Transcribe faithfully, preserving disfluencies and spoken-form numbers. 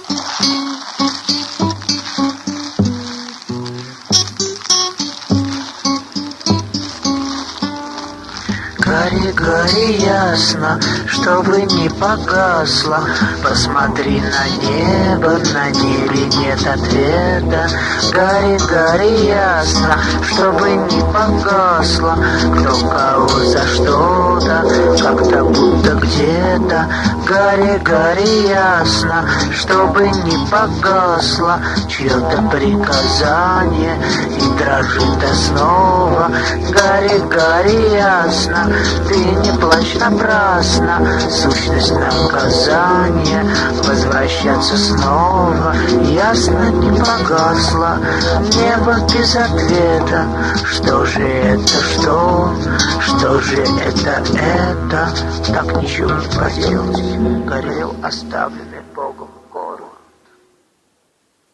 Гори, гори ясно, чтобы не погасло. Посмотри на небо, на небе нет ответа. Гори, гори ясно, чтобы не погасло. Кто кого за что-то, как-то будто где-то. Гори, гори ясно, чтобы не погасло чье-то приказание и дрожит основа. Гори, гори ясно, ты не плачь напрасно, сущность наказания возвращаться снова. Ясно не погасла, небо без ответа. Что же это, что? Что же это, это? Так ничего не поделать, горел оставленный Богом.